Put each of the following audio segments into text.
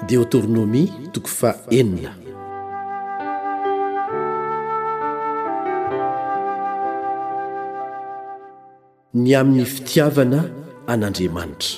Deutéronomie toko faha 4. Ny amin'ny fitiavana an'Andriamanitra.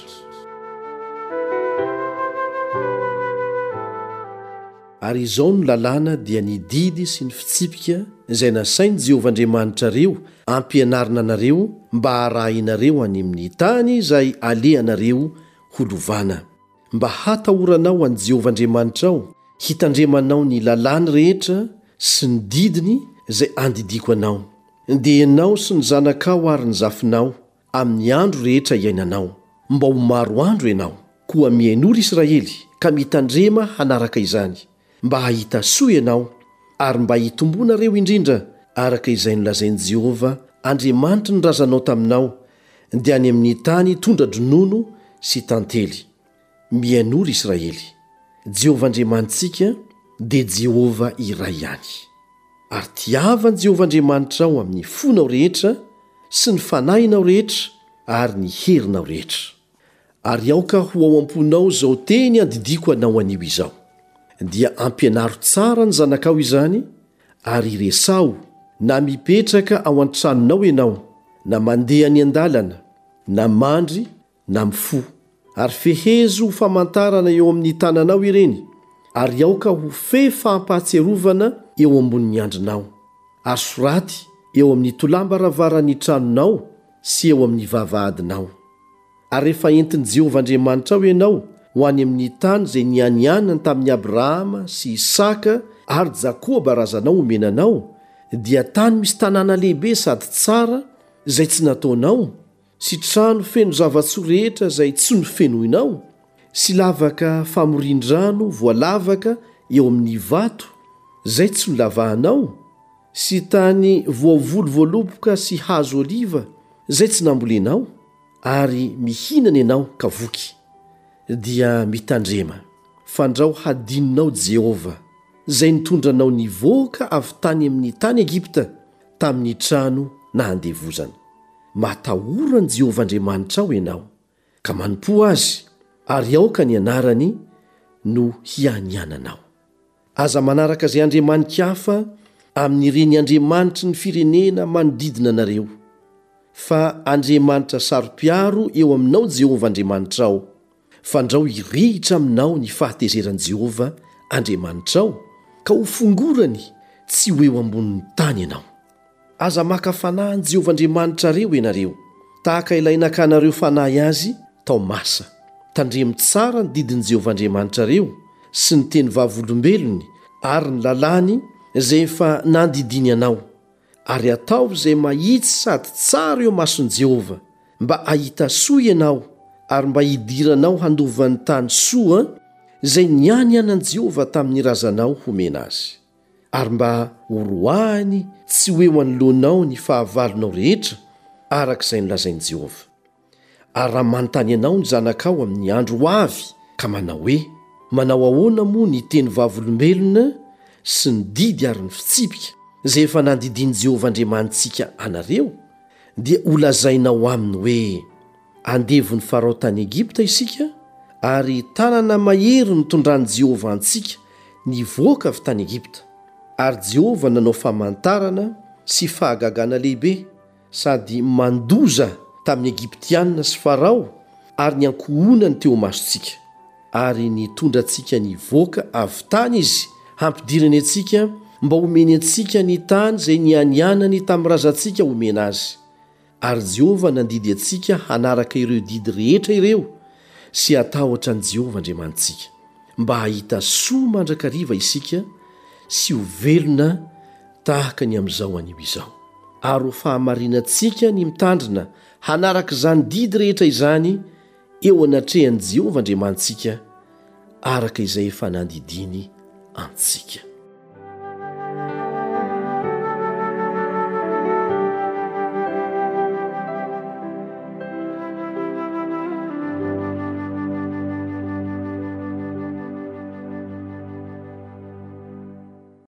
Ary izao no lalàna dia ny didy sy ny fitsipika izay nasainy Jehovah Andriamanitra reo ampianarina anareo mba harahinareo any amin'ny tany izay alehanareo holovana, mba hatahoranao any Jehovah Andriamanitra ao, hitandremanao ny lalàny rehetra sy ny didiny izay andidiko anao, dia ianao sy ny zanakao ary ny zafinao amin'ny andro rehetra iainanao, mba ho maro andro ianao, koa mihain'ora Israely ka mitandrema hanaraka izany, mba hahita soa ianao ary mba hitombonareo indrindra araka izay nolazain'i Jehovah Andriamanitra ny razanao taminao, dia any amin'ny tany tondra-dronono sy tantely. Mihain'ora Israely, Jehovah Andriamanitsika dia Jehovah iray ihany. Ary tiavan'i Jehovah Andriamanitra ao amin'ny fonao rehetra sy ny fanahinao rehetra ary ny herinao rehetra. Ary aoka ho ao am-ponao izao teny andidiko anao anio izao, dia ampianaro tsara ny zanakao izany, ary iresao na mipetraka ao an-tranonao ianao, na mandeha ny an-dalana, na mandry na mifo, ary fehezo ho famantarana eo amin'ny tananao ireny, ary aoka ho fe fampahatsiarovana eo ambonin'ny andrinao, ary soraty eo amin'ny tolambaravaran'ny tranonao sy eo amin'ny vavahadinao. Ary rehefa entin'i Jehovah Andriamanitra ao ianao ho any amin'ny tany izay nianianany tamin'ny Abrahama sy Isaka ary Jakoba razanao omenanao, dia tany misy tanàna lehibe sady tsara izay tsy nataonao, sy trano feno zava-tsoa rehetra izay tsy nofenoinao, sy lavaka famorin-drano voalavaka eo amin'ny vato izay tsy nolavahanao, sy tany voavolo voaloboka sy hazo oliva izay tsy nambolenao, ary mihinana ianao ka voky. Dia mitandrema, fandrao hadininao Jehovah izay nitondranao nivoaka avy tany amin'ny tany Egipta tamin'ny trano nahandevozana. Matahorany Jehovah Andriamanitra ao ianao, ka manompo azy, ary aoka ny anarany no hianiananao. Aza manaraka izay andriamanika hafa amin'ireny andriamanitry ny firenena manodidina anareo, fa Andriamanitra sarom-piaro eo aminao Jehovah Andriamanitra ao. Fandrao hirihitra aminao ny fahatezeran'i Jehovah Andriamanitra ao, ka ho fongorany tsy ho eo ambonin'ny tany ianao. Aza maka fanahy ny Jehovah Andriamanitra reo ianareo, tahaka ilay nakanareo fanahy azy tao masa. Tandremo tsara ny didin'i Jehovah Andriamanitra reo sy ny teny vavolombelony ary ny lalàny izay efa nandidiny anao, ary atao izay mahitsy sady tsara eo mason'i Jehovah, mba hahita soa ianao ary mba hidiranao handovan'ny tany soa izay niany anan'i Jehovah tamin'ny razanao homena azy, ary mba horoahany tsy ho eo anoloanao ny fahavalonao rehetra araka izay nolazain'i Jehovah. Ary raha manontany ianao ny zanakao amin'ny andro ho avy ka manao hoe: manao ahoana moa ny teny vavolombelona sy ny didy ary ny fitsipika izay efa nandidin'i Jehovah Andriamanitsika anareo, dia ho lazainao aminy hoe: andevon'ny Farao tany Egipta isika, ary tanana mahery nitondran'i Jehovah antsika nivoaka avy tany Egipta. Ary Jehovah nanao famantarana sy fahagagana lehibe, sady mandoza tamin'ny Egiptianina sy Farao, ary ny ankohonany teo masontsika, ary nitondra antsika nivoaka avy tany izy hampidirany antsika mba homeny antsika ny tany izay nianianany tamin'ny razantsika homena azy. Ary Jehovah nandidy antsika hanaraka ireo didy rehetra ireo sy hatahotra ny Jehovah Andriamanitsika, mba hahita soa mandrakariva isika sy ho velona tahaka ny amin'izao anio izao, ary ho fahamarinantsika ny mitandrina hanaraka izany didy rehetra izany eo anatrehan'i Jehovah Andriamanitsika araka izay efa nandidiny antsika.